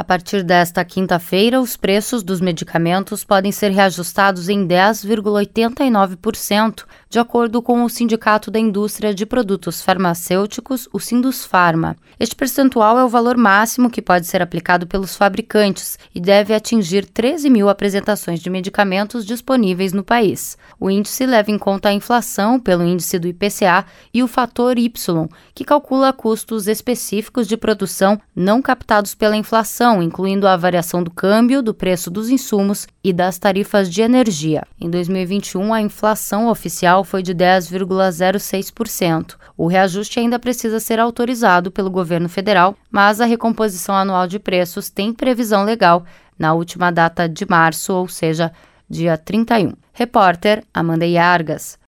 partir desta quinta-feira, os preços dos medicamentos podem ser reajustados em 10,89%, de acordo com o Sindicato da Indústria de Produtos Farmacêuticos, o Sindusfarma. Este percentual é o valor máximo que pode ser aplicado pelos fabricantes e deve atingir 13 mil apresentações de medicamentos disponíveis no país. O índice leva em conta a inflação pelo índice do IPCA e o fator Y, que calcula custos específicos de produção não captados pela inflação, incluindo a variação do câmbio, do preço dos insumos e das tarifas de energia. Em 2021, a inflação oficial foi de 10,06%. O reajuste ainda precisa ser autorizado pelo governo federal, mas a recomposição anual de preços tem previsão legal na última data de março, ou seja, dia 31. Repórter Amanda Iargas.